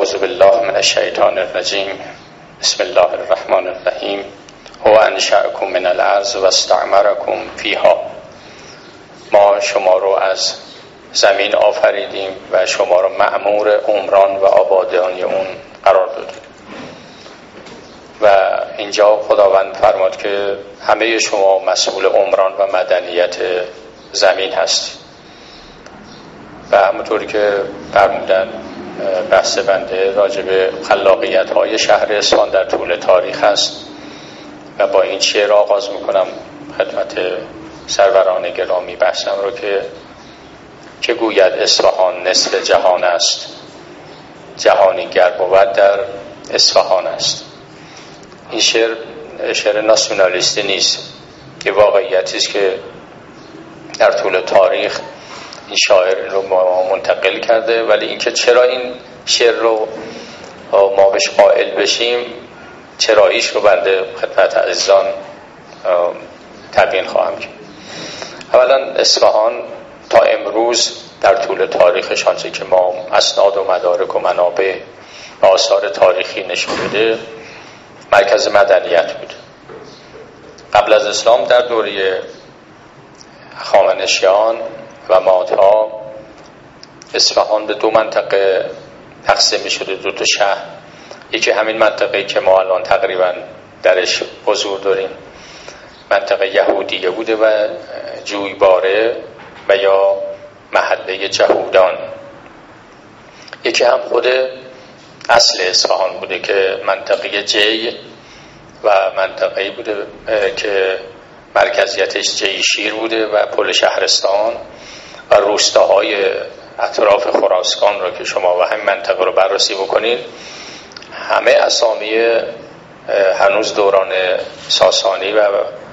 اعوذ بالله من الشیطان الرجیم. بسم الله الرحمن الرحیم. هو انشأکم من الارض و استعمرکم فیها. ما شما رو از زمین آفریدیم و شما رو مأمور عمران و آبادانی اون قرار دادیم. و اینجا خداوند فرمود که همه شما مسئول عمران و مدنیت زمین هستید. و همونطوری که فرمودن بحث بنده راجع به خلاقیت های شهر اصفهان در طول تاریخ هست و با این شعر آغاز میکنم خدمت سروران گرامی بحثم رو که گوید اصفهان نصف جهان است، جهانی گر بود در اصفهان است. این شعر ناسیونالیستی نیست، یه واقعیتی است که در طول تاریخ این شاعر رو منتقل کرده. ولی اینکه چرا این شعر رو ما بهش قائل بشیم، چراییش رو بنده خدمت عزیزان تبیین خواهم کرد. اولا اصفهان تا امروز در طول تاریخش آنچه که ما اسناد و مدارک و منابع و آثار تاریخی نشون بده مرکز مدنیت بود. قبل از اسلام در دوره هخامنشیان و مادها اصفهان به دو منطقه تقسیم می شده، دو تا شهر. یکی همین منطقه‌ای که ما الان تقریبا درش حضور داریم، منطقه یهودیه بوده و جویباره و یا محله جهودان. یکی هم خود اصل اصفهان بوده که منطقه جی و منطقه‌ای بوده که مرکزیتش جیشیر بوده و پل شهرستان و روستاهای اطراف خراسان رو که شما و همین منطقه رو بررسی بکنید، همه اسامی هنوز دوران ساسانی و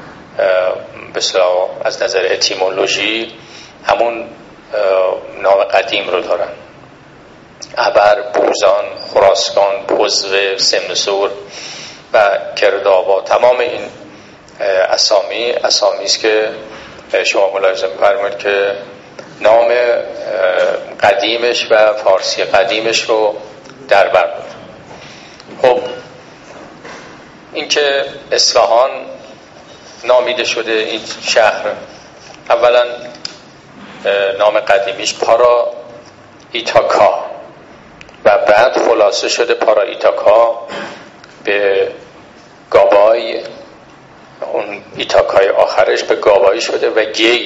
بسیار از نظر اتیمولوژی همون نام قدیم رو دارن: ابر، بوزان، خراسان، پزوه، سمنسور و کردآباد. تمام این اسامی است که شما ملاحظه می‌فرمایید که نام قدیمش و فارسی قدیمش رو در بر داره. خب این که اصفهان نامیده شده این شهر، اولا نام قدیمیش پارا ایتاکا و بعد خلاصه شده پارا ایتاکا به گابای، اون ایتاکای آخرش به گابایی شده و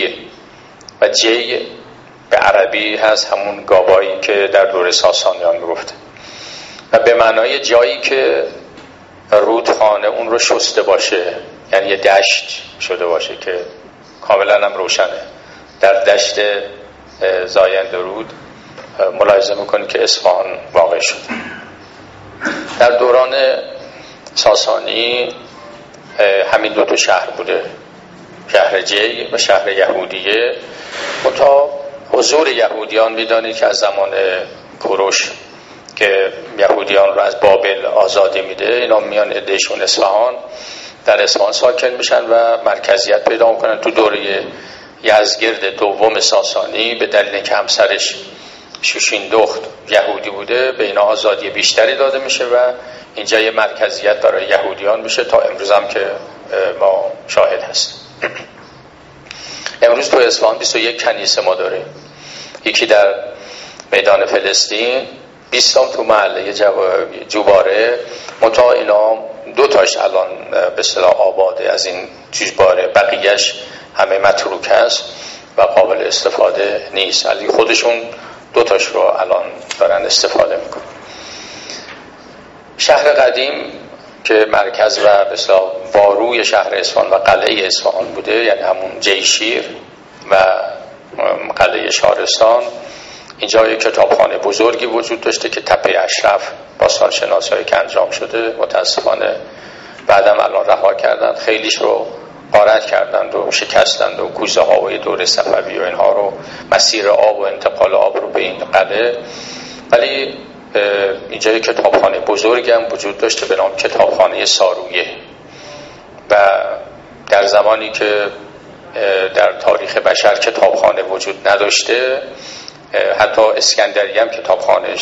جی به عربی هست همون گابایی که در دوره ساسانیان میگفته و به معنای جایی که رودخانه اون رو شسته باشه، یعنی یه دشت شده باشه که کاملا هم روشنه. در دشت زایند رود ملاحظه میکنید که اصفهان واقع شده. در دوران ساسانی همین دو تا شهر بوده، شهر جی و شهر یهودیه. تا حضور یهودیان میدانید که از زمان کوروش که یهودیان رو از بابل آزادی میده، اینا میان عدهشون اصفهان، در اصفهان ساکن میشن و مرکزیت پیدا میکنن. تو دوره یزدگرد دوم ساسانی به دلیل اینکه همسرش شوشیندخت یهودی بوده به اینا آزادی بیشتری داده میشه و اینجا یه مرکزیت برای یهودیان میشه تا امروز هم که ما شاهد هستیم. امروز تو اصفهان 21 کنیسه ما داریم، یکی در میدان فلسطین، 20 تو محله جوباره. متا اینا دو تاش الان به اصطلاح آباده از این جوباره، بقیهش همه متروک هست و قابل استفاده نیست. ولی خودشون دو تاش رو الان دارن استفاده میکنن. شهر قدیم که مرکز و به اصطلاح واروی شهر اصفهان و قلعه اصفهان بوده، یعنی همون جیشیر و قلعه شارستان، اینجا یک کتابخانه بزرگی وجود داشته که تپه اشرف با سالشناسایی که انجام شده متاسفانه بعدم الان رها کردند، خیلیش رو غارت کردند و شکستند و کوزه ها و دوره صفوی و اینها رو، مسیر آب و انتقال آب رو به این قلعه. ولی اینجا یک کتابخانه بزرگی هم وجود داشته به نام کتابخانه سارویه و در زمانی که در تاریخ بشر کتابخانه وجود نداشته، حتی اسکندریه هم کتابخانهش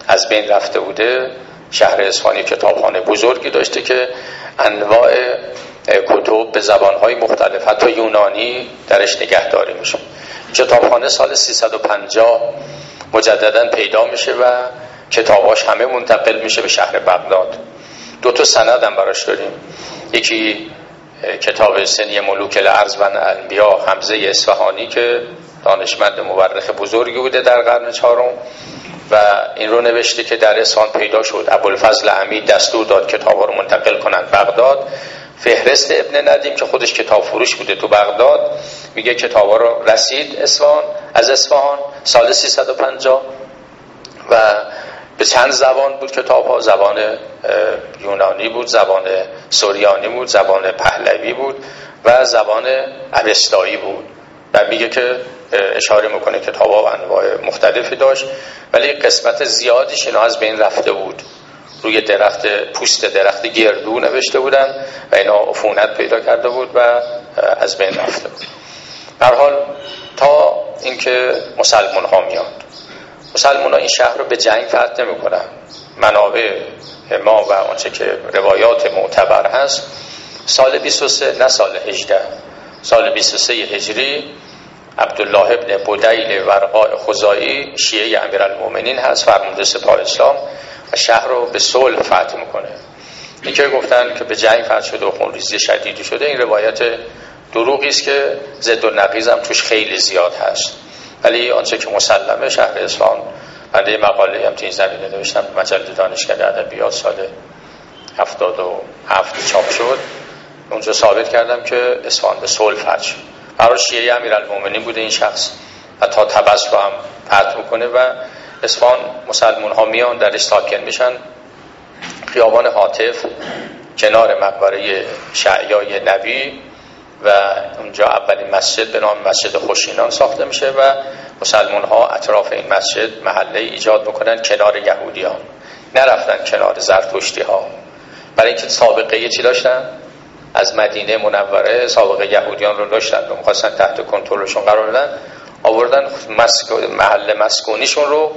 از بین رفته بوده. شهر اصفهان کتابخانه بزرگی داشته که انواع کتب به زبانهای مختلف حتی یونانی درش نگهداری میشه. کتابخانه سال 350 مجددا پیدا میشه و کتاباش همه منتقل میشه به شهر بغداد. 2 سند هم براش داریم. یکی کتاب سنی ملوک الارض و الانبیا حمزه اصفهانی که دانشمند مورخ بزرگی بوده در قرن 4 و این رو نوشته که در اصفهان پیدا شد. ابوالفضل عمید دستور داد کتابا رو منتقل کنند بغداد. فهرست ابن ندیم که خودش کتاب فروش بوده تو بغداد میگه کتابا رو رسید اصفهان از اصفهان سال 350 و به چند زبان بود کتاب‌ها. زبان یونانی بود، زبان سوریانی بود، زبان پهلوی بود و زبان اوستایی بود و میگه که اشاره میکنه کتاب‌ها انواع مختلفی داشت ولی قسمت زیادیش اینا از بین رفته بود. روی درخت پوست درخت گردو نوشته بودن و اینا عفونت پیدا کرده بود و از بین رفته بود. در حال تا اینکه مسلمان ها میاد، مسلمان ها این شهر رو به جنگ فتح نمی کنن. منابع ما و آنچه که روایات معتبر هست سال 23 نه سال 18 سال 23 هجری عبدالله ابن بدیل ورقاء خزاعی شیعه امیرالمومنین هست فرمانده سپاه اسلام و شهر رو به صلح فتح میکنه. این که گفتن که به جنگ فتح شده و خونریزی شدیدی شده این روایت دروغی است که ضد و نقیض هم توش خیلی زیاد هست. ولی آنچه که مسلمه شهر اصفهان، بنده مقاله هم تو این زمینه نوشتم مجله دانشکده ادبیات سال 77 چاپ شد، اونجا ثابت کردم که اصفهان به صلح فتح شد. برای شیعه امیرالمومنین بوده این شخص و تا طبس رو هم فتح میکنه و اصفهان مسلمان ها میان درش ساکن میشن. خیابان هاتف کنار مقبره شعیای نبی و اونجا اولین مسجد به نام مسجد خوشینان ساخته میشه و مسلمان ها اطراف این مسجد محله ایجاد میکنن کنار یهودیان، نرفتن کنار زرتشتی ها، برای اینکه سابقه یه چی داشتن از مدینه منوره، سابقه یهودیان رو داشتن و میخواستن تحت کنترلشون قرار بدن، آوردن محل مسکونیشون رو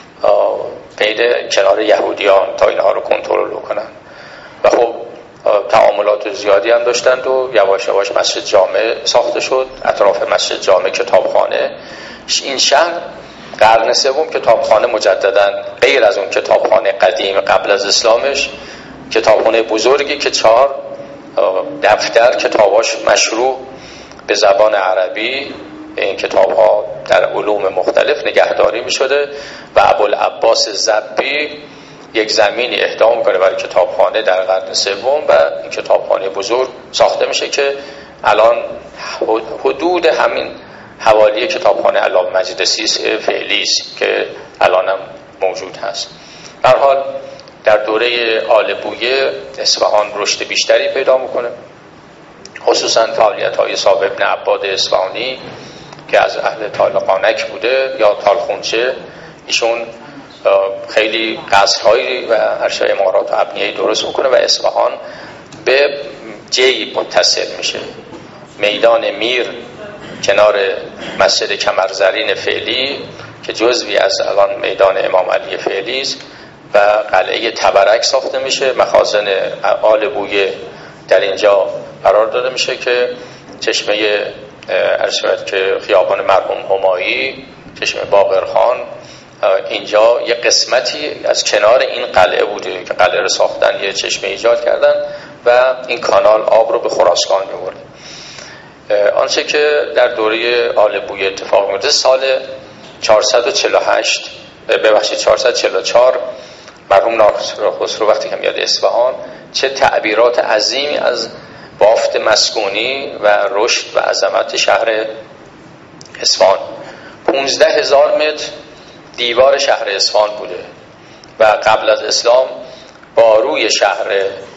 بین کنار یهودیان تا اینها رو کنترل کنن و خب تعاملات زیادی هم داشتند و یواش یواش مسجد جامع ساخته شد. اطراف مسجد جامع کتابخانه. این شهر قرن سوم کتابخانه مجدداً غیر از اون کتابخانه قدیم قبل از اسلامش کتابخانه بزرگی که 4 دفتر کتاباش مشروع به زبان عربی این کتاب‌ها در علوم مختلف نگهداری می‌شده و ابوالعباس زبی یک زمینی اهدا می‌کنه برای کتابخانه در قرن سوم و این کتابخانه بزرگ ساخته میشه که الان حدود همین حوالی کتابخانه علامه مجلسی فعلی است که الان هم موجود هست. به هر حال در دوره آل بویه اصفهان رشد بیشتری پیدا می‌کنه، خصوصا فعالیت‌های صاحب ابن عباد اصفهانی که از اهل طالقانک بوده یا تالخونچه. ایشون خیلی قصرهایی و عرشه امارات و ابنیه‌ای درست میکنه و اصفهان به جی متصل میشه. میدان میر کنار مسجد کمرزرین فعلی که جزوی از الان میدان امام علی فعلی است و قلعه تبرک ساخته میشه. مخازن آل بویه در اینجا قرار داده میشه که چشمه ارشد که خیابان مرحوم همایی، چشمه باقرخان، اینجا یه قسمتی از کنار این قلعه بوده که قلعه رو ساختن یه چشمه ایجاد کردن و این کانال آب رو به خراسان می‌برد. آنچه که در دوره آل بویه اتفاق میفته سال 444 مرحوم ناصر خسرو وقتی که میاد اصفهان چه تعبیرات عظیمی از بافت مسکونی و رشد و عظمت شهر اصفهان. 15,000 متر دیوار شهر اصفهان بوده و قبل از اسلام باروی شهر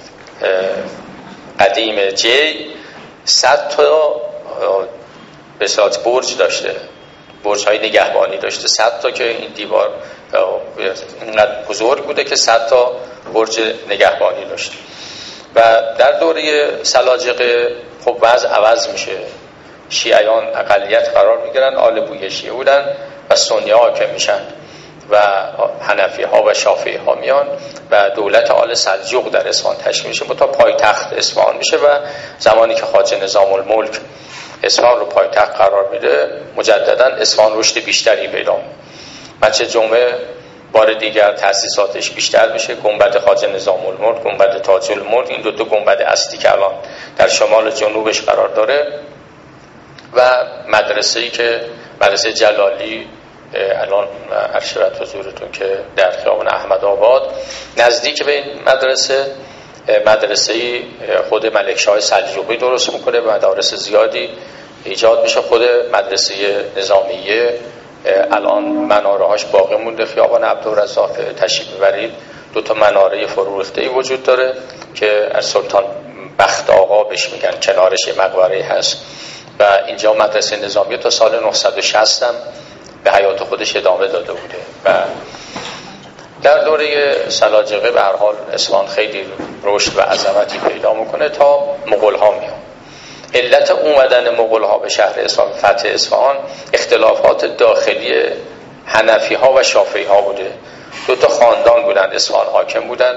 قدیم جی 100 تا به صورت برج داشته، برج های نگهبانی داشته 100 تا که این دیوار اینقدر بزرگ بوده که 100 تا برج نگهبانی داشته. و در دوره سلاجقه خب وضع عوض میشه، شیعیان اقلیت قرار میگیرن، آل بویه شیعه بودن و سنی ها حاکم میشن و حنفی ها و شافعی ها میان و دولت آل سلجوق در اصفهان تشکیل میشه تا پایتخت اصفهان میشه و زمانی که خواجه نظام الملک اصفهان رو پایتخت قرار میده مجددا اصفهان رشد بیشتری پیدا میکنه. مسجد جمعه بار دیگر تأسیساتش بیشتر میشه. گنبد خواجه نظام الملک، گنبد تاج الملک، این دو گنبد اصلی که الان در شمال و جنوبش قرار داره و مدرسه‌ای که مدرسه جلالی الان عرشبت حضورتون که در خیابان احمدآباد نزدیک به این مدرسه خود ملکشاه سلجوقی درست میکنه و مدارس زیادی ایجاد میشه. خود مدرسه نظامیه الان مناره‌هاش باقی مونده. خیابان عبدالرزاق تشریف ببرید 2 مناره فرورفته‌ای وجود داره که از سلطان بخت آقا بهش میگن، کنارش مقبره هست و اینجا مدرسه نظامیه تا سال 960 هم به حیات خودش ادامه داده بوده و در دوره سلاجقه به هر حال اصفهان خیلی رشد و عظمتی پیدا میکنه تا مغول‌ها میان. علت اومدن مغول‌ها به شهر اصفهان، فتح اصفهان، اختلافات داخلی حنفی‌ها و شافعی‌ها بوده. 2 خاندان بودند اصفهان حاکم بودند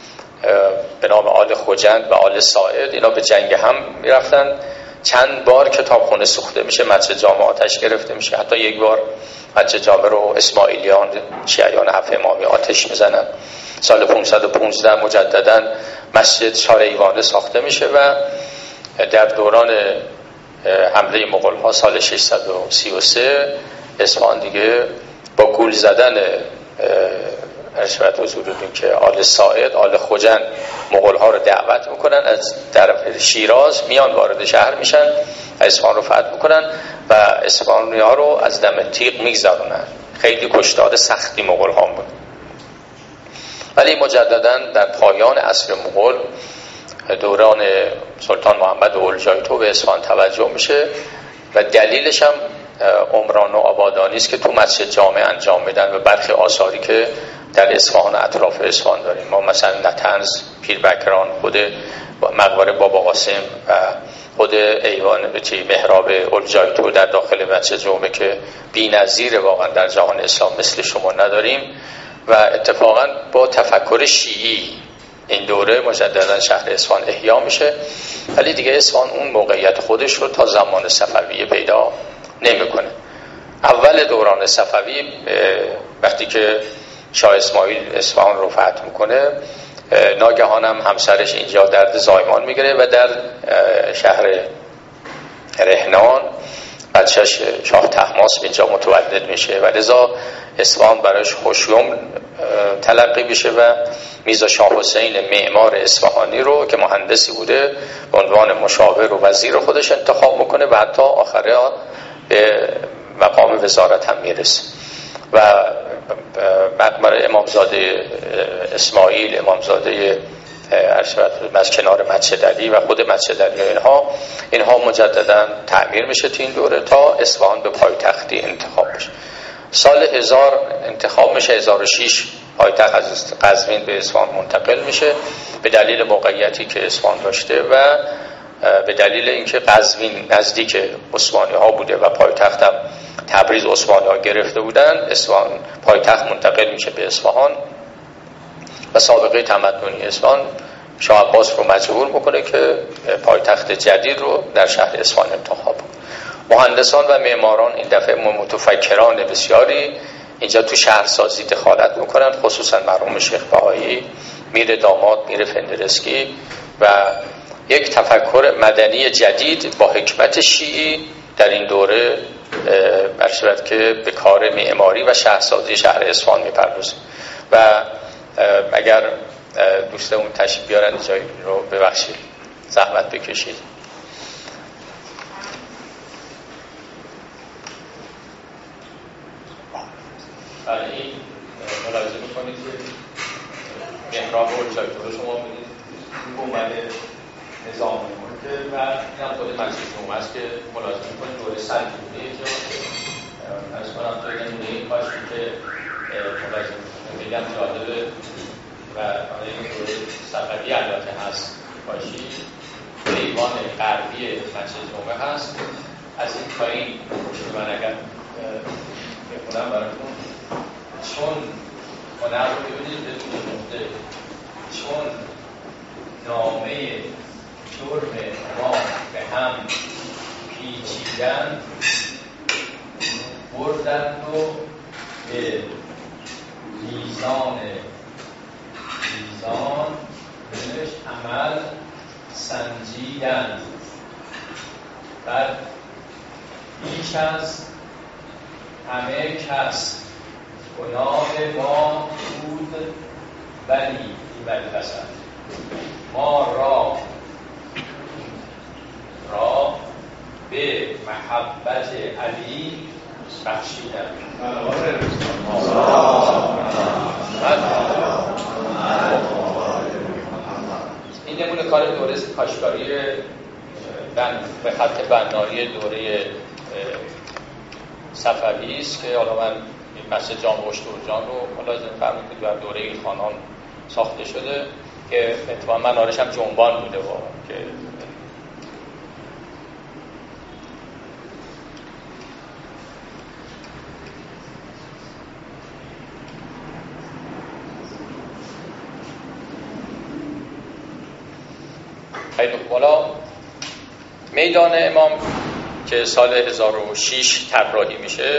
به نام آل خوجند و آل ساعد. اینا به جنگ هم میرفتن. چند بار کتابخونه سوخته میشه، مسجد جامع آتش گرفته میشه. حتی یک بار مسجد جامع رو اسماعیلیان شیعیان 7 امامی آتش میزنن. سال 515 مجددا مسجد 4 ایوانه ساخته میشه و در دوران حمله مغول‌ها سال 633 اصفهان دیگه با گول زدن ارشبت حضورتون که آل ساعد، آل خوجند مغول‌ها رو دعوت میکنن از طرف شیراز میان وارد شهر میشن، اصفهان رو فتح میکنن و اصفهانی‌ها رو از دم تیغ میگذرونن. خیلی کشتار سختی مغول‌ها بود. ولی مجددا در پایان عصر مغول دوران سلطان محمد اولجایتو به اصفهان توجه میشه و دلیلش هم عمران و آبادانی است که تو مسجد جامع انجام میدن و برخی آثاری که در اصفهان و اطراف اصفهان داریم. ما مثلا نطنز، پیربکران، خود مقبره بابا قاسم و خود ایوان محراب اولجایتو در داخل مسجد جامع که بی‌نظیر واقعا در جهان اسلام مثل شما نداریم و اتفاقا با تفکر شیعی این دوره مجددا شهر اصفهان احیا میشه. ولی دیگه اصفهان اون موقعیت خودش رو تا زمان صفویه پیدا نمیکنه. اول دوران صفوی وقتی که شاه اسماعیل اصفهان رو فتح میکنه ناگهان هم همسرش اینجا درد زایمان میگیره و در شهر رهنان بچه‌ش شاه طهماسب اینجا متولد میشه و لذا اصفهان براش خوشیوم تلقی بشه و میرزا شاه حسین معمار اصفهانی رو که مهندسی بوده به عنوان مشاور و وزیر خودش انتخاب میکنه و حتی آخره به مقام وزارت هم میرسه و مقبره امامزاده اسماعیل، امامزاده از کنار مسجد علی و خود مسجد علی اینها مجددا تعمیر میشه تو این دوره تا اصفهان به پایتختی انتخاب بشه. سال 1000 انتخاب میشه، 1006 پایتخت از قزوین به اصفهان منتقل میشه به دلیل موقعیتی که اصفهان داشته و به دلیل اینکه قزوین نزدیک عثمانی ها بوده و پایتخت هم تبریز عثمانی ها گرفته بودن. اصفهان پایتخت منتقل میشه به اصفهان و سابقه تمدنی اصفهان شاه عباس رو مجبور میکنه که پایتخت جدید رو در شهر اصفهان انتخاب کنه. مهندسان و معماران این دفعه متفکران بسیاری اینجا تو شهرسازی دخالت میکنن، خصوصا مرحوم شیخ بهایی، میر داماد، میر فندرسکی و یک تفکر مدنی جدید با حکمت شیعی در این دوره برشورت که به کار معماری و شهرسازی شهر اصفهان میپردازه و اگر دوستمون تشریف بیارن جایی رو ببخشید زحمت بکشید. برای این ملاحظه میکنید که محراب اولجایتو رو شما بینید گنبد نظام الملک و این هم خود مسجد جمعه است که ملاحظه میکنید دوره سلجوقیه که از کنم تو این کاشی که ملاحظه میگم جالبه و این دوره صفوی البته هست کاشی ایوان غربی مسجد جمعه هست. از این پایین من اگر بخونم براتون چون هنر رو ببینید بدون نقطه، چون نامه جرم ما به هم پیچیدن بردند و به میزان بهش عمل سنجیدند. بعد بیش از همه کس گناه ما بود، ولی پسند ما را به محبت علی بخشیدند. این نمونه کار دوره کاشکاری به خط بنایی دوره صفوی است که حالا من این مسجد جامع اشترجان رو ملاحظه فرمودید که در دوره خانان ساخته شده که اتفاقا منارش هم جنبان بوده واقعا که خیلی بالا. میدان امام که سال 1006 طراحی میشه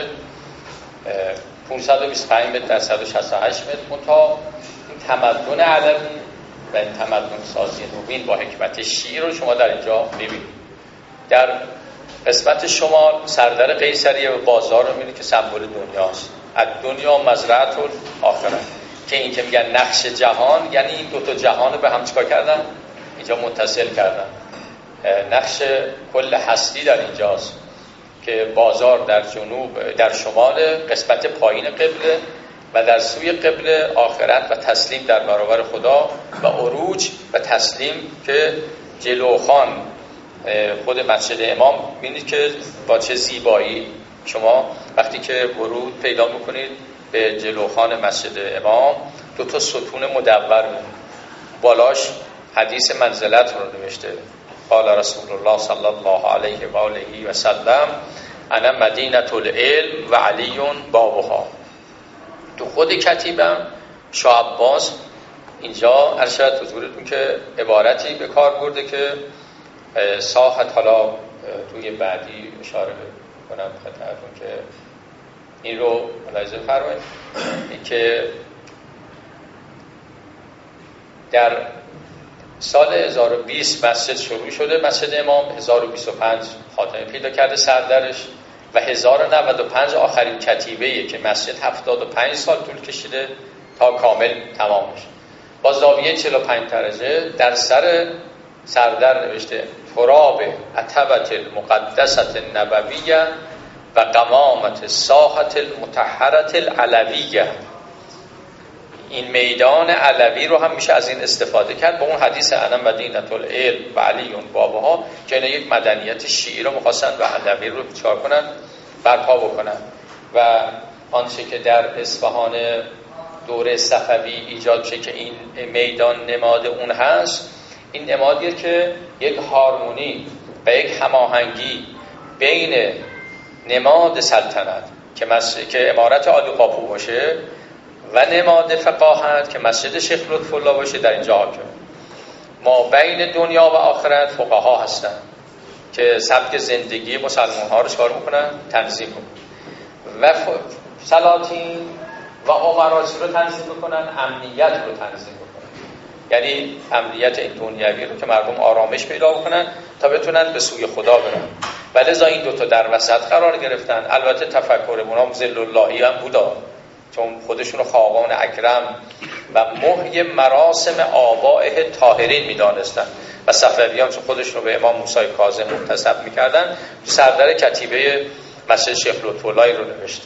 525 متر در 168 متر منتها این تمدن علوی و این تمدن سازی نوین با حکمت شیعی رو شما در اینجا میبینید. در قسمت شمال سردر قیصریه و بازار رو میبینید که سمبل دنیاست. از دنیا مزرعه آخرت که این که میگن نقش جهان یعنی این دو تا جهان رو به هم چیکار کردن؟ اینجا متصل کردن. نقش کل هستی در اینجاست که بازار در جنوب در شمال قسمت پایین قبله و در سوی قبله آخرت و تسلیم در برابر خدا و عروج و تسلیم که جلوخان خود مسجد امام. ببینید که با چه زیبایی شما وقتی که ورود پیدا میکنید به جلوخان مسجد امام دو تا ستون مدور بالاش حدیث منزلت رو نوشته. قال رسول الله صلی الله علیه و آله و سلم انا مدینة العلم و علی بابها. تو خود کتیبم شاه عباس اینجا ارشد حضورتون که عبارتی به کار برده که ساحت، حالا توی بعدی اشاره کنم خدمتتون که این رو ملاحظه فرمایید که در سال 1020 مسجد شروع شده. مسجد امام 1025 خاتمه پیدا کرده سردرش و 1095 آخرین کتیبه‌ایه که مسجد 75 سال طول کشیده تا کامل تمام بشه. با زاویه 45 درجه در سردر نوشته تراب عتبة المقدسة النبویه و قمامت ساحة المطهرة العلویه. این میدان علوی رو هم میشه از این استفاده کرد با اون حدیث انا مدینة العلم و علی بابها که اینا یک مدنیت شیعی رو می‌خواستن و علوی رو چیکار کنن؟ برپا بکنن. و آنچه که در اصفهان دوره صفوی ایجاد شه که این میدان نماد اون هست، این نمادیه که یک هارمونی و یک هماهنگی بین نماد سلطنت که امارت عالی قاپو باشه و نماد فقاهت که مسجد شیخ لطف الله باشه در اینجا حاکم. ما بین دنیا و آخرت فقها هستن که سبک زندگی مسلمان ها رو چکار میکنن؟ تنظیم میکنن و سلاطین و امراء رو تنظیم میکنن، امنیت رو تنظیم میکنن. یعنی امنیت این دنیوی رو که مردم آرامش پیدا بکنن تا بتونن به سوی خدا برن. ولذا این دوتا در وسط قرار گرفتن. البته تفکر اونام ذل اللهی هم بودا چون خودشون خاقان اکرم و محی مراسم آبائه طاهرین میدانستن و صفویان چون خودشون به امام موسی کاظم منتسب میکردن سردر کتیبه مسجد شیخ لطف الله رو نوشته.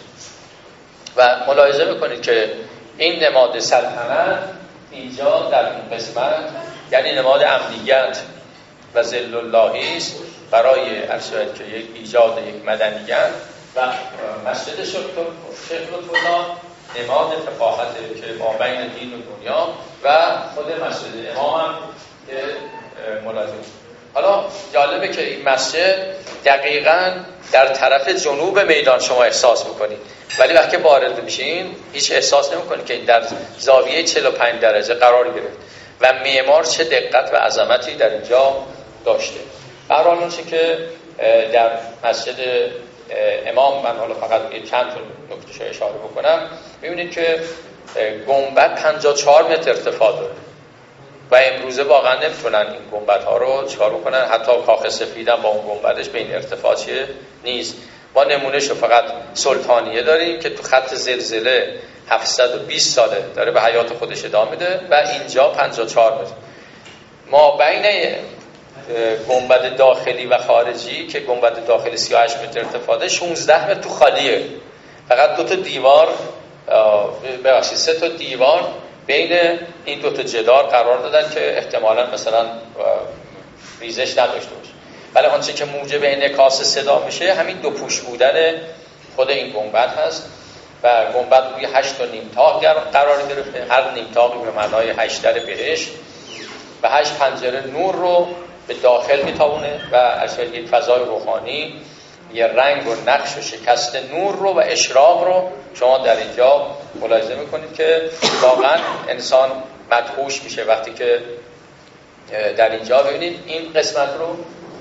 و ملاحظه میکنید که این نماد سلطنت اینجا در این قسمت یعنی نماد امنیت و ذل اللهی است برای ارشد که یک ایجاد یک مدنیت و مسجد شیخ لطف الله نماد فقاهته که ما بین دین و دنیا و خود مسجد امام هم که ملاحظه حالا جالبه که این مسجد دقیقاً در طرف جنوب میدان شما احساس میکنید، ولی وقتی وارد میشین هیچ احساس نمیکنید که در زاویه 45 درجه قرار گرفت و معمار چه دقت و عظمتی در اینجا داشته. برای اون چه که در مسجد امام، من حالا فقط چند تا نکتهشو اشاره بکنم، ببینید که گنبد 54 متر ارتفاع داره و امروزه واقعا نمیتونن این گنبدها رو چیکار بکنن، حتی کاخ سفید هم با اون گنبدش به این ارتفاع نیست. ما نمونهشو فقط سلطانیه داریم که تو خط زلزله 720 ساله داره به حیات خودش ادامه میده و اینجا 54 متر. ما بین گنبد داخلی و خارجی که گنبد داخلی 38 متر ارتفاع داره 16 متر تو خالیه، فقط 2 تا دیوار ببخشید 3 تا دیوار بین این 2 تا جدار قرار دادن که احتمالاً مثلا ریزش نداشته باشه. ولی آنچه که موجب انعکاس صدا میشه همین 2 پوش بودن خود این گنبد هست و گنبد روی 8 تا نیمتاق قرار گرفته، هر نیمتاقی به معنای 8 در بهشت و 8 پنجره نور رو به داخل میتابونه و از یک فضای روحانی، یه رنگ و نقش و شکست نور رو و اشراق رو شما در اینجا ملاحظه میکنید که واقعا انسان مدهوش میشه وقتی که در اینجا ببینید این قسمت رو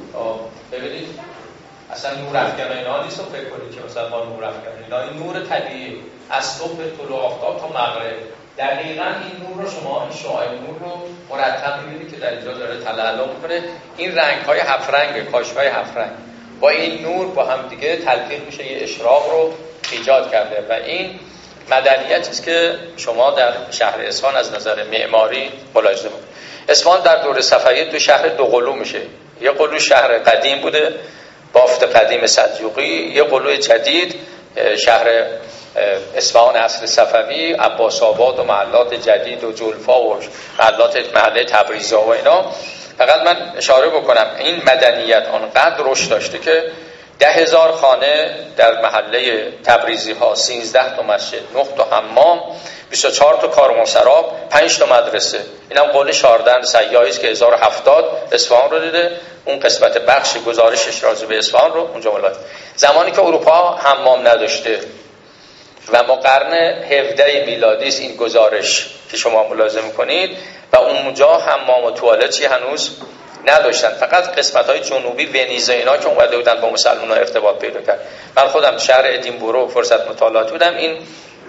ببینید. اصلا نور افکن اینا نیست و فکر کنید که مثلا ما نور افکن اینا، این نور طبیعی از صبح طلوع آفتاب تا مغرب دقیقاً این نور رو شما این شعاع نور رو مرتب می‌بینید که در اینجا داره تلالو می‌کنه. این رنگ‌های 7 رنگ، کاش‌های 7 رنگ با این نور با هم دیگه تلفیق میشه، یه اشراق رو ایجاد کرده و این مدنیتی است که شما در شهر اصفهان از نظر معماری ملاحظه می‌کنید. اصفهان در دوره صفویه 2 شهر 2 قلو میشه. یه قلو شهر قدیم بوده، بافت قدیم سلجوقی، یه قلو جدید شهر اصفهان عصر صفوی، عباس آباد و محلات جدید و جلفا و محله تبریزا و اینا. فقط من اشاره بکنم این مدنیت آنقدر رشد داشته که 10,000 خانه در محله تبریزی ها، 13 تا مسجد، 9 تا حمام، 24 تا کاروانسرا، 5 تا مدرسه. اینم قول شاردن سیاحی است که 1070 اصفهان رو دیده. اون قسمت بخش گزارشش راجع به اصفهان رو اونجا ملاحظه. زمانی که اروپا حمام نداشته و ما قرن 17 میلادی است این گزارش که شما ملاحظه می‌کنید و اونجا حمام و توالتی هنوز نداشتن، فقط قسمت‌های جنوبی ونیز اینا که اومده بودن با مسلمان‌ها ارتباط پیدا کرد. من خودم شهر ادینبرو فرصت مطالعاتی بودم، این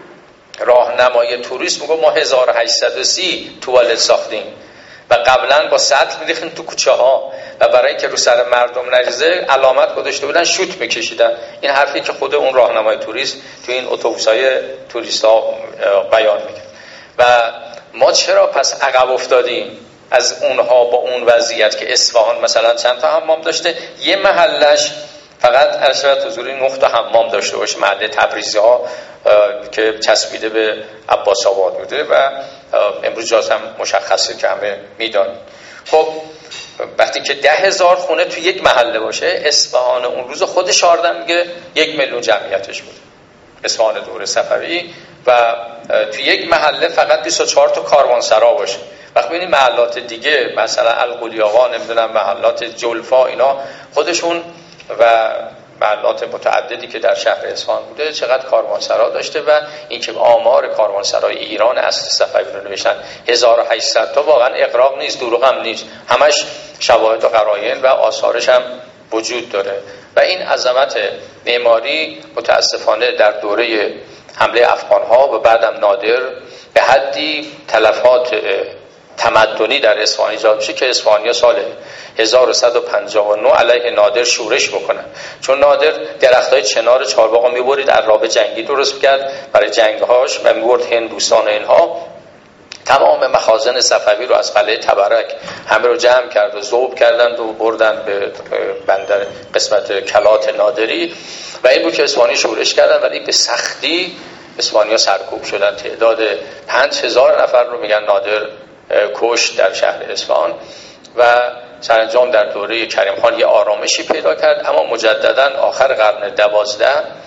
راهنمای توریست میگه ما 1830 توالت ساختیم و قبلا با سطل می‌ریختیم تو کوچه‌ها و برای که رو سر مردم نریزه علامت گذاشته بودن شوت می‌کشیدن. این حرفی که خود اون راهنمای توریست تو این اتوبوس‌های توریستا بیان می‌کنه. و ما چرا پس عقب افتادیم از اونها با اون وضعیت که اصفهان مثلا چند تا حمام داشته، یه محلش فقط ارشد حضوری 9 تا حمام داشته باشه، محله تبریزی ها که چسبیده به عباس آباد بوده و امروز جاز هم مشخصه که همه میدانید. خب وقتی که 10,000 خونه تو یک محله باشه، اصفهان اون روز خود شاردن میگه 1 میلیون جمعیتش بود، اصفهان دوره صفوی، و تو یک محله فقط 24 تا کاروانسرا باشه. وقتی ببینید محلات دیگه مثلا القلیاقا، نمیدونم محلات جلفا، اینا خودشون و محلات متعددی که در شهر اصفهان بوده چقدر کاروانسرا داشته و اینکه آمار کاروانسرای ایران عصر صفوی رو نوشتن 1800 تا واقعا اغراق نیست، دروغ هم نیست، همش شواهد و قرائن و آثارش هم وجود داره. و این عظمت معماری متاسفانه در دوره حمله افغان‌ها و بعدم نادر به حدی تلفات تمدنی در اصفهان ایجاد میشه که اصفهانی‌ها سال 1159 علیه نادر شورش بکنن، چون نادر درختای چنار چهارباغ میبرید، عرابه جنگی درست کرد برای جنگ‌هاش و میبرد هندوستان و اینها. تمام مخازن صفوی رو از قلعه تبرک همه رو جمع کرد و ذوب کردند و بردن به بندر قسمت کلات نادری و این بود که اصفهانی شورش کردن، ولی به سختی اصفهانی‌ها سرکوب شدن. تعداد 5,000 نفر رو میگن نادر کشت در شهر اصفهان و سرانجام در دوره کریم خان یه آرامشی پیدا کرد، اما مجددا آخر قرن 12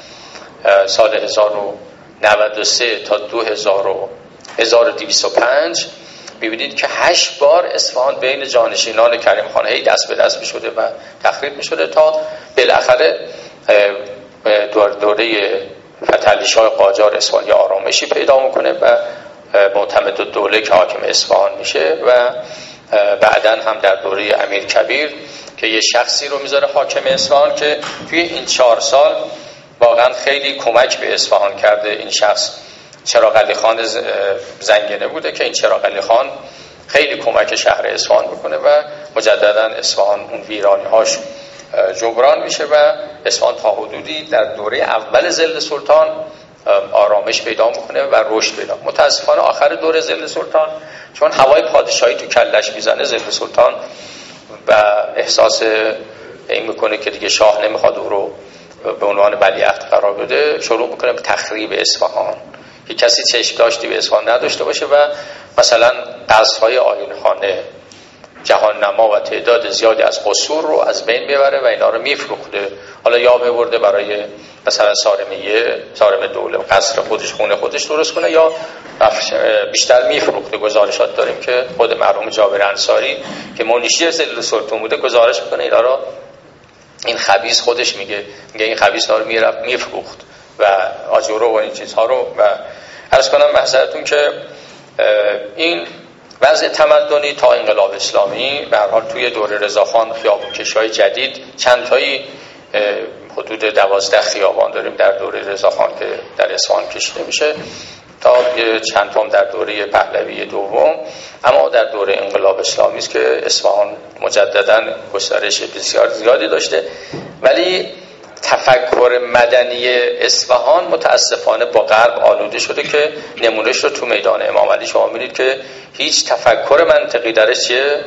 سال 1093 تا 1205 می‌بینید که 8 بار اصفهان بین جانشینان کریم خان هی دست به دست می‌شده و تخریب می‌شده تا بالاخره دوره فتحعلی‌شاه قاجار اصفهان یه آرامشی پیدا می‌کنه و معتمدالدوله که حاکم اصفهان میشه و بعداً هم در دوره امیر کبیر که یه شخصی رو میذاره حاکم اصفهان که توی این 4 سال واقعا خیلی کمک به اصفهان کرده. این شخص چراغ علی خان زنگنه بوده که این چراغ علی خان خیلی کمک شهر اصفهان بکنه و مجددا اصفهان اون ویرانی‌هاش جبران میشه و اصفهان تا حدودی در دوره اول ظل سلطان آرامش پیدا میکنه و رشد پیدا. متاسفانه آخر دوره ظل سلطان چون هوای پادشاهی تو کلش میزنه، ظل سلطان و احساس این میکنه که دیگه شاه نمیخواد او رو به عنوان ولیعهد قرار بده، شروع میکنه به تخریب اصفهان که کسی چشم داشتی به اصفهان نداشته باشه و مثلا قصرهای آیین‌خانه، جهان نما و تعداد زیادی از قصور رو از بین ببره و اینا رو میفروخته. حالا یا میبرده برای مثلا سارم دوله قصر خودش، خونه خودش درست کنه، یا بیشتر میفروخته. گزارشات داریم که خود مرحوم جابر انصاری که منشی ظل سلطان بوده گزارش میکنه اینا رو، این خبیث خودش میگه این خبیث ها رو میفروخت و آجورو و این چیزها رو. و عرض کنم محضرتون که این وضع تمدنی تا انقلاب اسلامی به هر حال توی دوره رضاخان خیابونکشی‌های جدید چند تایی حدود 12 خیابان داریم در دوره رضاخان که در اصفهان کشیده میشه تا چند تام در دوره پهلوی دوم. اما در دوره انقلاب اسلامی است که اصفهان مجددا گسترش بسیار زیادی داشته، ولی تفکر مدنی اصفهان متاسفانه با غرب آلوده شده که نمونهش رو تو میدان امام علی شما می‌بینید که هیچ تفکر منطقی درش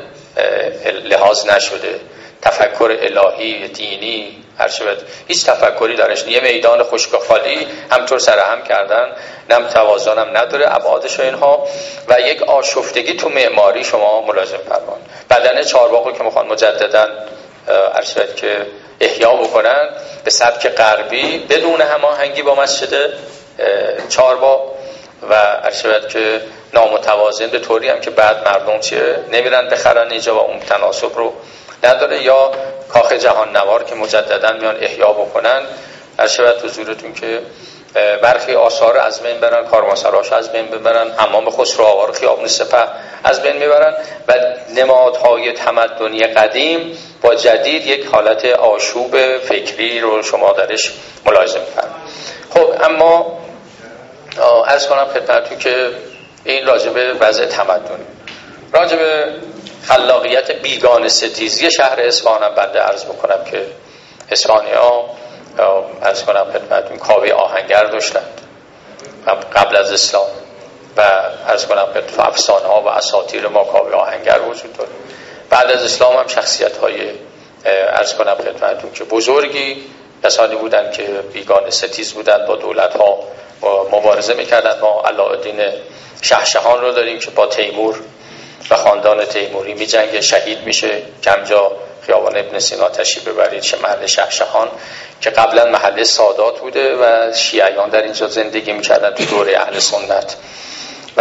لحاظ نشده، تفکر الهی دینی هیچ تفکری درش، یه میدان خشک خالی همطور سرهم کردن، نم توازن هم نداره ابعادش و اینها، و یک آشفتگی تو معماری شما ملاحظه فرمایید. بدنه چهارباغو که میخوان مجددا ارشد که احیا بکنن به سبک غربی بدون هماهنگی با مسجد چهارباغ و ارشد که نامتوازن، به طوری هم که بعد مردم نمیرن بخرن اینجا و اون تناسب رو نداره، یا کاخ جهان نوار که مجددا میان احیا بکنن. ارشد حضورتون که برخی آثار از بین برن، کاروانسراش از بین ببرن، حمام خسرو آوا رو، خیابون سپه از بین میبرن و نمادهای تمدنی قدیم با جدید یک حالت آشوب فکری رو شما درش ملاحظه می‌فرمایید. خب اما عرض کنم خدمتتون که این راجبه وضع تمدنی، راجبه خلاقیت بیگانه ستیزی شهر اصفهان هم بنده عرض بکنم که اصفهانی‌ها عرض کنم خدمتتون کاوه آهنگر داشتند قبل از اسلام و عرض کنم خدمتتون افسانه‌ها و اساطیر ما کاوه آهنگر وجود داره. بعد از اسلام هم شخصیت‌های عرض کنم خدمتتون که بزرگی کسانی بودند که بیگانه ستیز بودند، با دولت‌ها مبارزه می‌کردند. ما علاءالدین شهشهان رو داریم که با تیمور و خاندان تیموری می‌جنگه، شهید میشه. کمجا خیابان ابن سینا تشریف ببرید، محل شهشهان که قبلا محل سادات بوده و شیعیان در اینجا زندگی می‌کردن تو دوره اهل سنت و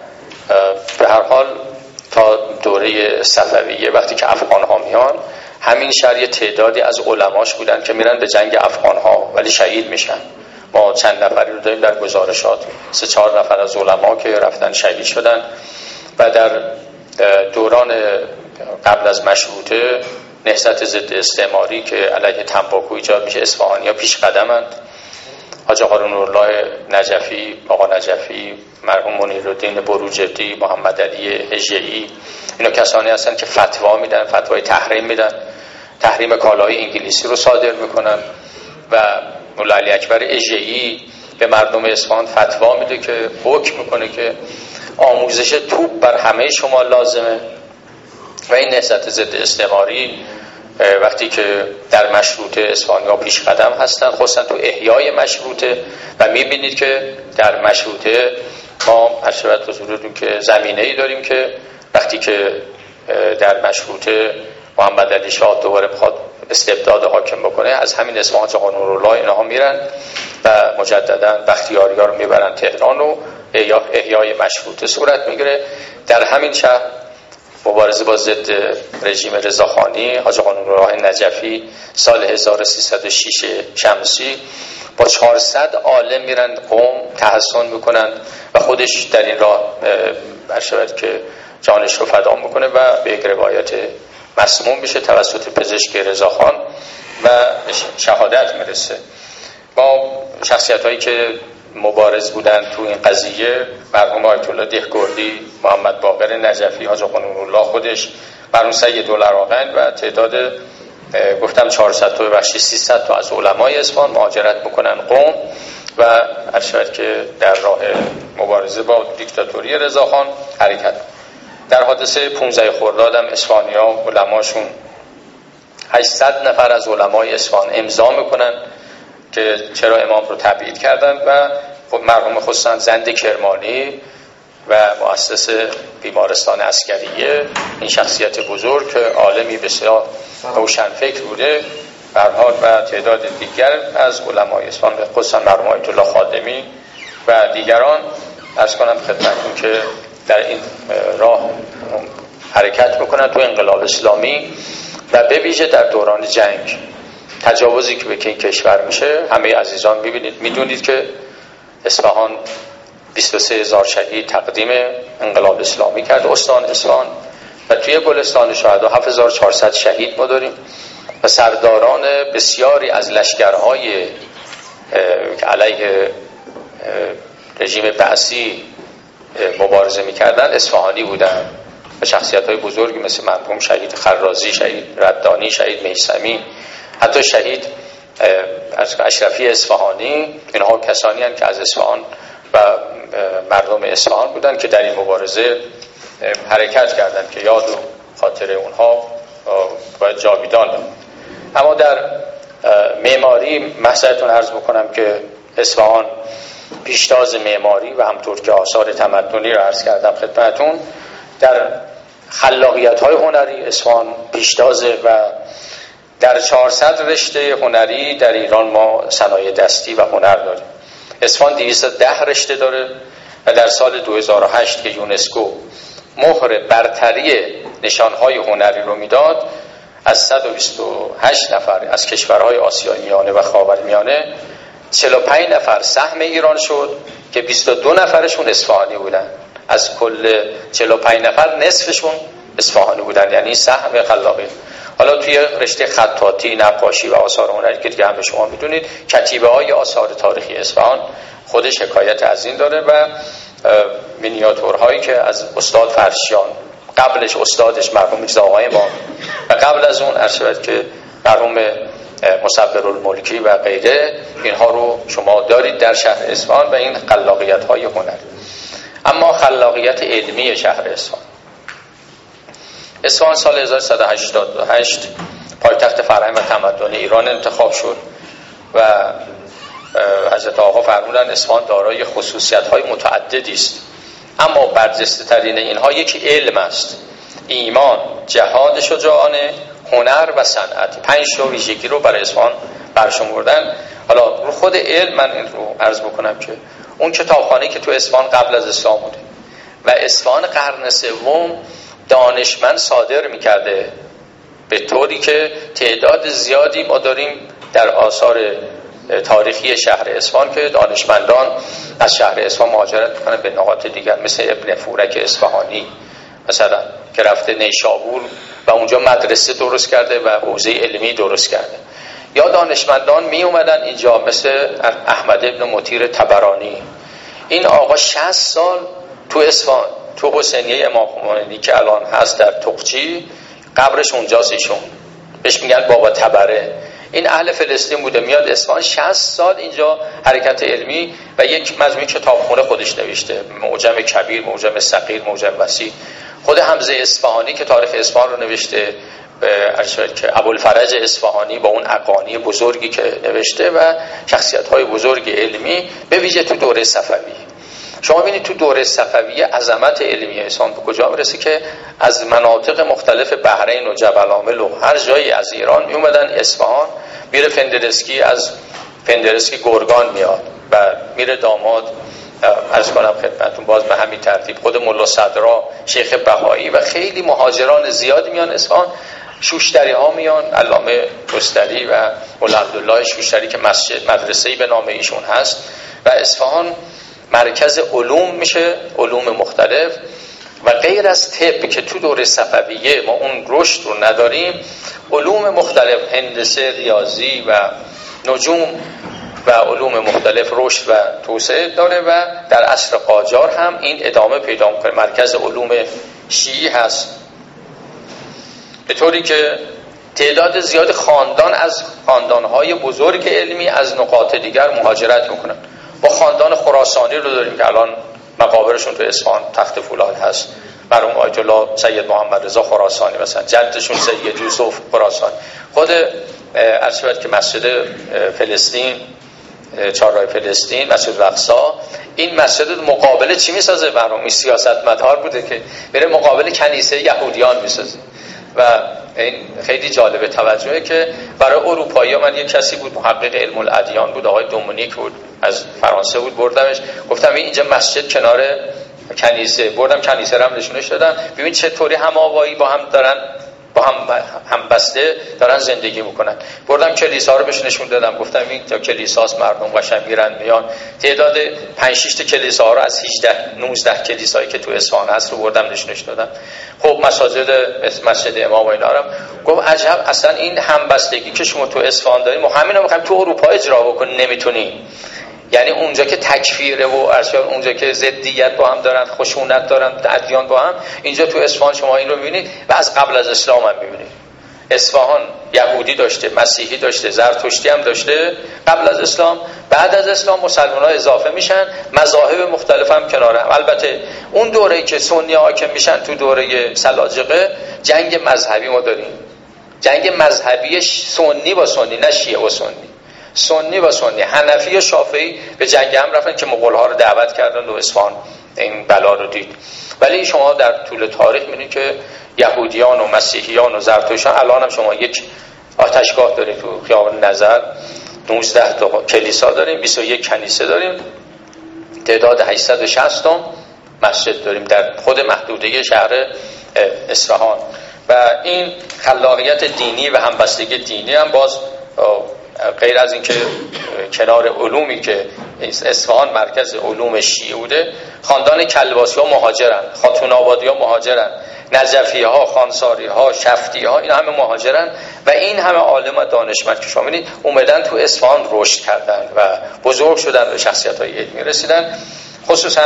به هر حال تا دوره صفویه وقتی که افغان‌ها میان همین شهر تعدادی از علماش بودن که میرن به جنگ افغان‌ها ولی شهید میشن. ما چند نفری رو داریم در گزارشات، 3-4 نفر از علما که رفتن شهید شدن. و در دوران قبل از مشروطه نهضت ضد استعماری که علیه تنباکو ایجاد میشه، اصفهانی‌ها پیش قدمند. حاج آقا نورالله نجفی، آقا نجفی، مرحوم منیرالدین بروجردی، محمد علی هجیه‌ای، اینا کسانی هستن که فتوا میدن، فتوای تحریم میدن، تحریم کالاهای انگلیسی رو صادر میکنن. و مولا علی اکبر هجیه‌ای به مردم اصفهان فتوا میده که حکم میکنه که آموزش توپ بر همه شما لازمه. و این نهضت ضد استعماری وقتی که در مشروطه اصفهانی‌ها پیش قدم هستن، خصوصا تو احیای مشروطه، و میبینید که در مشروطه ما اشرت حضورتون که زمینه‌ای داریم که وقتی که در مشروطه محمد علی شاه دوباره بخواد استبداد حاکم بکنه، از همین اصفهان آقا نورالله اینها میرن و مجددا بختیاری‌ها رو میبرن تهران و احیای مشروطه صورت میگیره. در همین شهر مبارزه با ضد رژیم رضاخانی، حاج قانون‌الله نجفی سال 1306 شمسی با 400 عالم میرن قم تحصن میکنن و خودش در این راه برشود که جانش رو فدا میکنه و به یک روایت مسموم میشه توسط پزشک رضاخان و شهادت میرسه. با شخصیت هایی که مبارز بودن تو این قضیه، مرحوم آیت الله دهگردی، محمد باقر نجفی، حاج قانون‌الله خودش، مرحوم سید العراقند و تعداد گفتم 400 تا بخشی 300 تا از علمای اصفهان مهاجرت میکنن قم و ارشد که در راه مبارزه با دیکتاتوری رضاخان حرکت. در حادثه 15 خرداد هم اصفهانی‌ها علماشون 800 نفر از علمای اصفهان امضا میکنن که چرا امام رو تبعید کردن و مرحوم خصوصا زند کرمانی و مؤسس بیمارستان عسکریه، این شخصیت بزرگ که عالمی بسیار روشنفکر بوده، به هر حال و تعداد دیگر از علمای اصفهان خصوصا مرحوم آیت الله خادمی و دیگران عرض کنم خدمتتون که در این راه حرکت میکنن تو انقلاب اسلامی و به ویژه در دوران جنگ تجاوزی که به این کشور میشه. همه عزیزان میدونید که اصفهان 23,000 شهید تقدیم انقلاب اسلامی کرد استان اصفهان و توی گلستان شهدا 7,400 شهید ما داریم و سرداران بسیاری از لشکرهای علیه رژیم بعثی مبارزه میکردن اصفهانی بودن و شخصیت‌های بزرگی مثل مرحوم شهید خرازی، شهید ردانی، شهید میثمی، حتی شهید اشرفی اصفهانی، اینها کسانی هستند که از اصفهان و مردم اصفهان بودن که در این مبارزه حرکت کردند که یاد و خاطر اونها باید جاویدان بماند. اما در معماری محضرتون عرض بکنم که اصفهان پیشتاز معماری و همطور که آثار تمدنی رو عرض کردم خدمتتون، در خلاقیت‌های هنری اصفهان پیشتازه و در 400 رشته هنری در ایران ما صنایع دستی و هنر داریم. اصفهان 210 رشته داره و در سال 2008 که یونسکو مهر برتری نشانهای هنری رو میداد، از 128 نفر از کشورهای آسیای میانه و خاورمیانه 45 نفر سهم ایران شد که 22 نفرشون اصفهانی بودن. از کل 45 نفر نصفشون اصفهانی بودن، یعنی سهم خلاقی. حالا توی رشته خطاطی، نقاشی و آثار هنری که دیگه همه شما میدونید، کتیبه‌های آثار تاریخی اصفهان خودش حکایت از این داره و مینیاتورهایی که از استاد فرشیان، قبلش استادش مرحوم میرزا آقای امام و قبل از اون ارشد که مرحوم مصورالملکی و غیره، اینها رو شما دارید در شهر اصفهان و این خلاقیت‌های هنری. اما خلاقیت علمی شهر اصفهان، اصفهان سال 1188 پایتخت فرهنگ و تمدن ایران انتخاب شد و حضرت آقا فرمودن اصفهان دارای خصوصیت‌های متعددی است، اما برجسته‌ترین اینها یکی علم است: ایمان، جهاد شجاعانه، هنر و صنعت. 5 تا ویژگی رو برای اصفهان برشمردن. حالا رو خود علم من این رو عرض بکنم که اون کتابخانه‌ای که تو اصفهان قبل از اسلام بوده و اصفهان قرن سوم دانشمند صادر می‌کرده، به طوری که تعداد زیادی ما داریم در آثار تاریخی شهر اصفهان که دانشمندان از شهر اصفهان مهاجرت می‌کنن به نقاط دیگر، مثل ابن فورک اصفهانی مثلا که رفته نیشابور و اونجا مدرسه درست کرده و حوزه علمی درست کرده، یا دانشمندان می اومدن اینجا مثل احمد ابن مطیر طبرانی. این آقا 60 سال تو اصفهان، تو حسینیه امام خمینی که الان هست در تقچی، قبرش اونجاست، ایشون بهش میگن بابا طبره. این اهل فلسطین بوده، میاد اصفهان 60 سال اینجا حرکت علمی و یک مجموعه کتابخونه خودش نوشته، معجم کبیر، معجم صغیر، معجم وسیع. خود حمزه اصفهانی که تاریخ اصفهان رو نوشته، که ابوالفرج اصفهانی با اون اقانی بزرگی که نوشته و شخصیت‌های بزرگ علمی، به ویژه تو دوره صفوی. شما ببینید تو دوره صفوی عظمت علمی اصفهان به کجا میرسه که از مناطق مختلف بحرین و جبل عامل و هر جایی از ایران می اومدن اصفهان. میره فندرسکی، از فندرسکی گرگان میاد و میره داماد عرض کنم خدمتتون باز به همین ترتیب خود ملا صدرا، شیخ بهایی و خیلی مهاجران زیادی میان اصفهان. شوشتری ها میان، علامه رستری و ملا عبدالله شوشتری که مدرسه‌ای به نام ایشون هست. و اصفهان مرکز علوم میشه، علوم مختلف. و غیر از طب که تو دوره صفویه ما اون رشد رو نداریم، علوم مختلف، هندسه، ریاضی و نجوم و علوم مختلف رشد و توسعه داره و در عصر قاجار هم این ادامه پیدا میکنه. مرکز علوم شیعی هست، به طوری که تعداد زیاد خاندان از خاندانهای بزرگ علمی از نقاط دیگر مهاجرت میکنن. با خاندان خراسانی رو داریم که الان مقابرشون تو اصفهان تخت فولاد هست، مرحوم آیت الله سید محمد رضا خراسانی، مثلا جدشون سید یوسف خراسانی. خود عرض شد که مسجد فلسطین، چهارراه فلسطین، مسجد الاقصی، این مسجد مقابل چی میسازه؟ مرحوم این سیاستمدار بوده که بره مقابل کنیسه یهودیان میسازه. و این خیلی جالبه توجهه که برای اروپایی من یک کسی بود، محقق علم الادیان بود، آقای دومونیک بود، از فرانسه بود. بردمش گفتم اینجا مسجد کنار کنیسه، بردم کنیسه رو هم نشونش دادم، ببین چطوری هم‌آوایی با هم دارن، با هم بسته دارن زندگی میکنن. بردم کلیسا رو بهش نشون دادم، گفتم این تا کلیساست، مردم قشنگ میرن میان. تعداد 5-6 تا کلیسا رو از 18-19 کلیسایی که تو اصفهان هست رو بردم نشونش دادم. خب مسجد امام و اینا رو گفت عجب، اصلا این همبستگی که شما تو اصفهان دارید ما همینا میخوایم تو اروپا اجرا بکنیم، نمیتونیم. یعنی اونجا که تکفیره و ارشاد، اونجا که ضدیت با هم دارن، خشونت دارن، ادیان با هم، اینجا تو اصفهان شما این رو میبینید و از قبل از اسلام هم میبینید. اصفهان یهودی داشته، مسیحی داشته، زرتشتی هم داشته قبل از اسلام. بعد از اسلام مسلمان‌ها اضافه میشن، مذاهب مختلف هم کناره هم. البته اون دوره‌ای که سنی حاکم میشن، تو دوره سلاجقه، جنگ مذهبی ما داریم، جنگ مذهبی سنی با سنی، نه شیعه و سنی و سنی، حنفی و شافعی به جنگ هم رفتن که مغول‌ها رو دعوت کردن و اصفهان این بلا رو دید. ولی شما در طول تاریخ می‌بینید که یهودیان و مسیحیان و زرتشتیان، الان هم شما یک آتشگاه دارید تو خیابان نظر، 19 تا کلیسا داریم، 21 کنیسه داریم، تعداد 860 تا مسجد داریم در خود محدوده شهر اصفهان. و این خلاقیت دینی و همبستگی دینی هم باز غیر از این که کنار علومی که اصفهان مرکز علوم شیعه بوده، خاندان کلباسی ها مهاجرن، خاتون آبادی ها مهاجرن، نجفی ها، خانساری ها، شفتی ها، این همه مهاجرن. و این همه عالم و دانشمند که شما می‌بینید اومدن تو اصفهان رشد کردن و بزرگ شدن و شخصیت های علمی رسیدن. خصوصا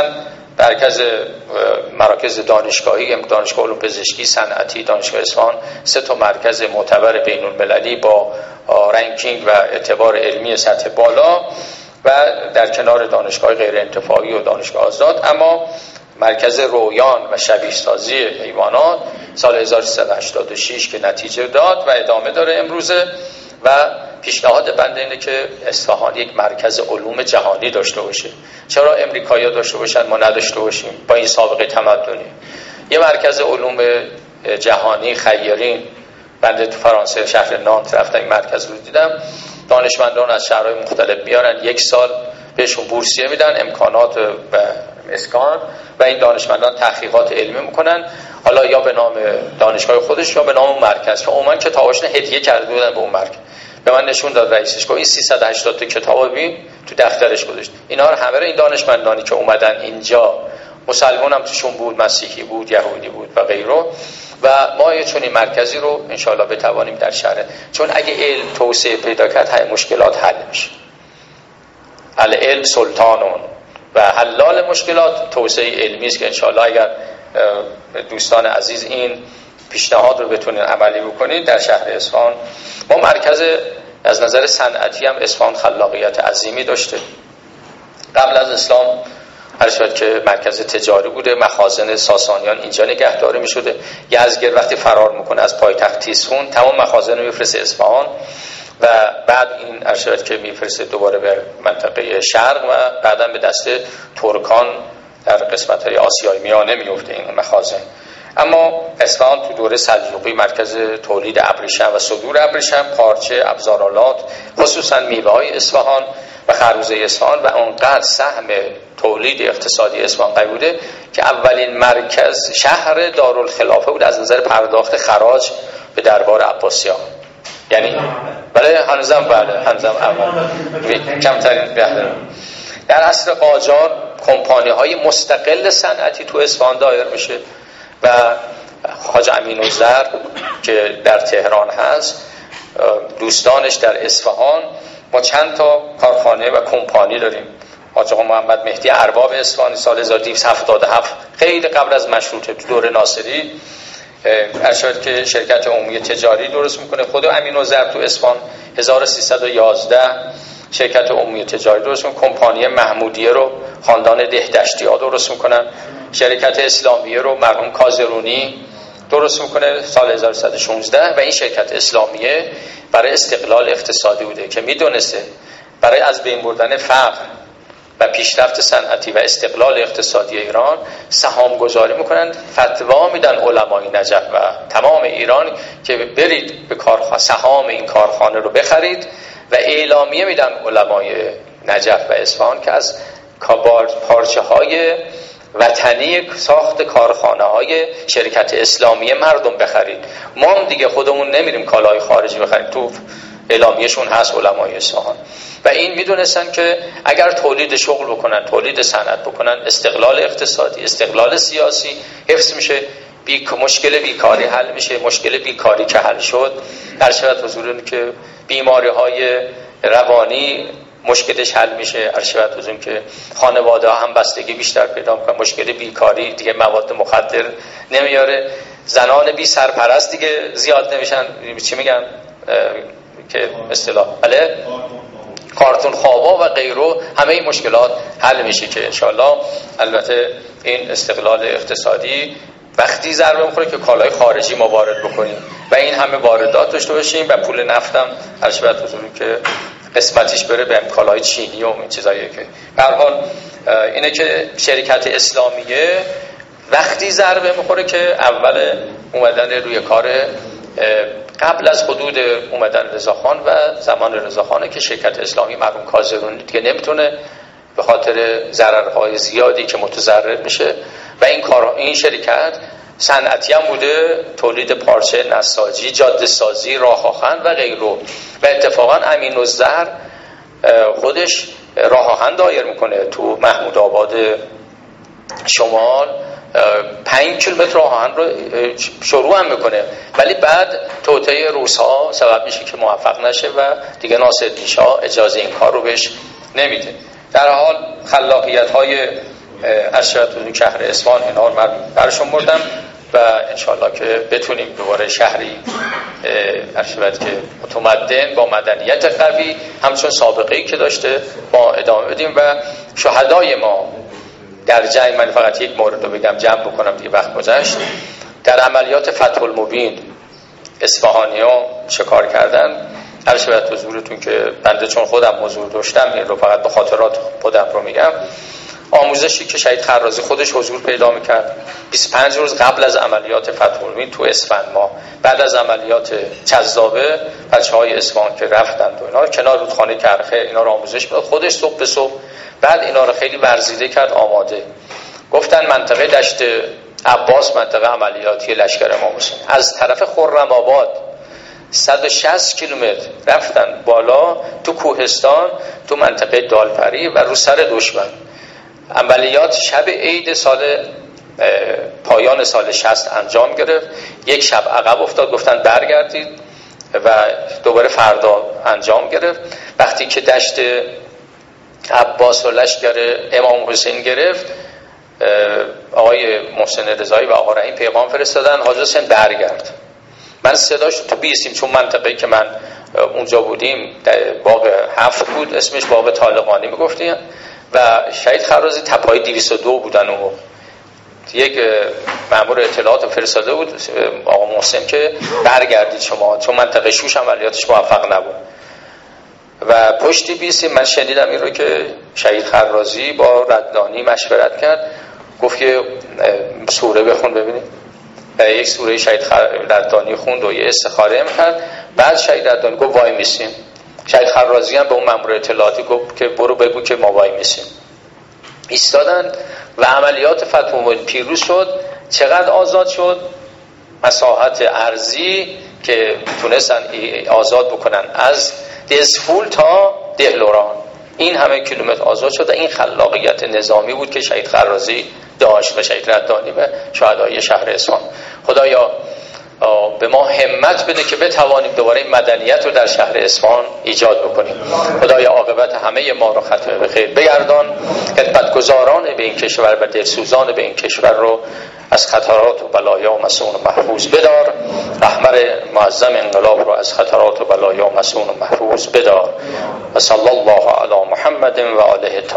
مراکز دانشگاهی، دانشگاه علوم پزشکی، صنعتی، دانشگاه اصفهان، 3 تا مرکز معتبر بین المللی با رنکینگ و اعتبار علمی سطح بالا و در کنار دانشگاه غیر انتفاعی و دانشگاه آزاد. اما مرکز رویان و شبیه سازی حیوانات سال 1386 که نتیجه داد و ادامه داره امروزه. و پیشنهاد بنده اینه که اصفهان یک مرکز علوم جهانی داشته باشه. چرا امریکایی‌ها داشته باشن ما نداشته باشیم با این سابقه تمدنی؟ یه مرکز علوم جهانی خیرین، بنده تو فرانسه شهر نانت رفتم، این مرکز رو دیدم، دانشمندان از شهرهای مختلف میارن، 1 سال بهشون بورسیه میدن، امکانات و اسکان، و این دانشمندان تحقیقات علمی میکنن، حالا یا به نام دانشگاه خودش یا به نام مرکز. که عموما کتاباشون هدیه کرده بودن به اون مرکز. به من نشون داد رئیسش، گفت این 380 تا کتابو ببین تو دفترش گذاشت. اینا رو همه این دانشمندانی که اومدن اینجا، مسلمان هم توشون بود، مسیحی بود، یهودی بود و غیره. و ما یه چنین مرکزی رو انشالله بتوانیم در شهر، چون اگه علم توسعه پیدا کرد های مشکلات حل میشه. العلم سلطانون و حلال مشکلات توسعه علمی است که انشالله اگر دوستان عزیز این پیشنهاد رو بتونین عملی بکنید در شهر اصفهان. ما مرکز از نظر صنعتی هم اصفهان خلاقیت عظیمی داشته. قبل از اسلام هر شد که مرکز تجاری بوده، مخازن ساسانیان اینجا نگهداری می شده. یزدگرد وقتی فرار میکنه از پایتخت تیسفون، تمام مخازن رو میفرسته اصفهان و بعد این ارشد که میفرسته دوباره به منطقه شرق و بعداً به دست ترکان در قسمت‌های آسیای میانه میفته این مخازن. اما اصفهان تو دوره سلجوقی مرکز تولید ابریشم و صدور ابریشم، پارچه، ابزارالات، خصوصا میوه‌های اصفهان و خربوزه اصفهان و اونقدر سهم تولید اقتصادی اصفهان قوی بوده که اولین مرکز شهر دارالخلافه بود از نظر پرداخت خراج به دربار عباسیان. یعنی هنوزم اول کمترین بهره. در عصر قاجار کمپانی های مستقل صنعتی تو اصفهان دایر میشه و حاج امین‌الزر که در تهران هست، دوستانش در اصفهان، ما چند تا کارخانه و کمپانی داریم. حاج آقا محمد مهدی ارباب اصفهانی سال 1277 خیلی قبل از مشروطه تو دوره ناصری ارشد که شرکت عمومی تجاری درست میکنه. خود امین‌الزر تو اصفهان 1311 شرکت عمومی تجاری درست میکنه. کمپانی محمودیه رو خاندان دهدشتی‌ها درست میکنن. شرکت اسلامیه رو مرحوم کازرونی درست میکنه سال 1116 و این شرکت اسلامیه برای استقلال اقتصادی بوده که میدونسته برای از بین بردن فقر و پیشرفت صنعتی و استقلال اقتصادی ایران سهام گذاری میکنن، فتوا میدن علمای نجف و تمام ایران که برید به سهام این کارخانه رو بخرید و اعلامیه میدن علمای نجف و اصفهان که از پارچه های وطنی ساخت کارخانه های شرکت اسلامیه مردم بخرید، ما هم دیگه خودمون نمیریم کالای خارجی بخریم. تو اعلامیهشون هست علمای اصفهان. و این میدونستن که اگر تولید شغل بکنن، تولید صنعت بکنن، استقلال اقتصادی، استقلال سیاسی حفظ میشه، مشکل بیکاری حل میشه. مشکل بیکاری که حل شد در شرایط حضور که بیماری های روانی مشکلش حل میشه. ارشد بزرگ که خانواده ها هم بستگی بیشتر پیدا میکنن، مشکل بیکاری دیگه مواد مخدر نمیاره، زنان بی سرپرست دیگه زیاد نمیشن، چی میگن که اصطلاح کارتون خوابا و غیره، همه این مشکلات حل میشه که انشالله البته این استقلال اقتصادی وقتی ضربه میخوره که کالای خارجی ما وارد بکنیم و این همه واردات داشته باشیم و پول نفتم ارشد بزرگ که قسمتیش بره به کالای چینی و این چیزایی که به هر حال اینه که شرکت اسلامیه وقتی ضربه میخوره که اول اومدن روی کار قبل از حدود اومدن رضاخان و زمان رضاخانه که شرکت اسلامی مرحوم کازرونی دیگه نمیتونه به خاطر ضررهای زیادی که متضرر میشه و این شرکت صنعتی هم بوده، تولید پارچه نساجی، جاده سازی، راه آهن و غیره. و اتفاقا امین‌الزر خودش راه آهن دایر میکنه تو محمود آباد شمال 5 کیلومتر راه آهن رو شروع هم میکنه، ولی بعد توطئه روس‌ها سبب میشه که موفق نشه و دیگه ناصرالدین شاه اجازه این کار رو بهش نمیده. در حال خلاقیت‌های ارشد شهر اصفهان اینا رو من برشون بردم و انشالله که بتونیم دوباره شهری ارشد که متمدن با مدنیت قوی همچون سابقه‌ای که داشته ما ادامه بدیم و شهدای ما در جنگ، من فقط یک مورد رو بگم جمع بکنم دیگه وقت گذشت، در عملیات فتح المبین اصفهانی‌ها چه کار کردن عرض به حضورتون که بنده چون خودم حضور داشتم این رو فقط به خاطرات خودم رو میگم. آموزشی که شهید خرازی خودش حضور پیدا میکرد 25 روز قبل از عملیات فتح المبین تو اسفند ما، بعد از عملیات چذابه بچه‌های اصفهان که رفتند و اینا کنار رودخانه کرخه اینا رو آموزش میداد خودش صبح به صبح، بعد اینا رو خیلی ورزیده کرد آماده. گفتن منطقه دشت عباس منطقه عملیاتی لشکر امام حسین، از طرف خرم آباد 160 کیلومتر رفتن بالا تو کوهستان تو منطقه دالپری و رو سر دشمن. عملیات شب عید سال پایان سال 60 انجام گرفت، یک شب عقب افتاد، گفتن برگردید و دوباره فردا انجام گرفت. وقتی که دشت عباس و لشکر امام حسین گرفت، آقای محسن رضایی و آقا رحیم پیغام فرستادن حاج حسین برگرد. من صداش تو بیستیم چون منطقه‌ای که من اونجا بودیم باغ 7 بود، اسمش باغ طالقانی میگفتیم و شهید خرازی تپای 202 بودن و یک مأمور اطلاعات فرستاده بود آقا محسن که برگردید شما، چون منطقه شوش عملیاتش موفق نبود. و پشتی بیستیم من شنیدم این رو که شهید خرازی با ردانی مشورت کرد، گفت که سوره بخون ببینید. یک سوره شهید ردانی خوند و یه استخاره کرد. بعد شهید ردانی گفت وای میسیم. شهید خرازی هم به اون مأمور اطلاعاتی گفت که برو بگو که ما وای میسیم. ایستادن و عملیات فتح مبین پیروز شد. چقدر آزاد شد؟ مساحت ارضی که تونستن آزاد بکنن از دزفول تا دهلوران، این همه کیلومتر آزاد شد. این خلاقیت نظامی بود که شهید خرازی داشت و شهید ردانی و شهدای شهر اصفهان. خدایا به ما همت بده که بتوانیم دوباره این مدنیت رو در شهر اصفهان ایجاد بکنیم. خدایا عاقبت همه ما رو ختم به خیر بگردان. خدمتگزاران به این کشور و دلسوزان به این کشور رو از خطرات و بلایا و مسون و محفوظ بدار. رهبر معظم انقلاب رو از خطرات و بلایا و مسون و محفوظ بدار. و صلی الله علی محمد و آله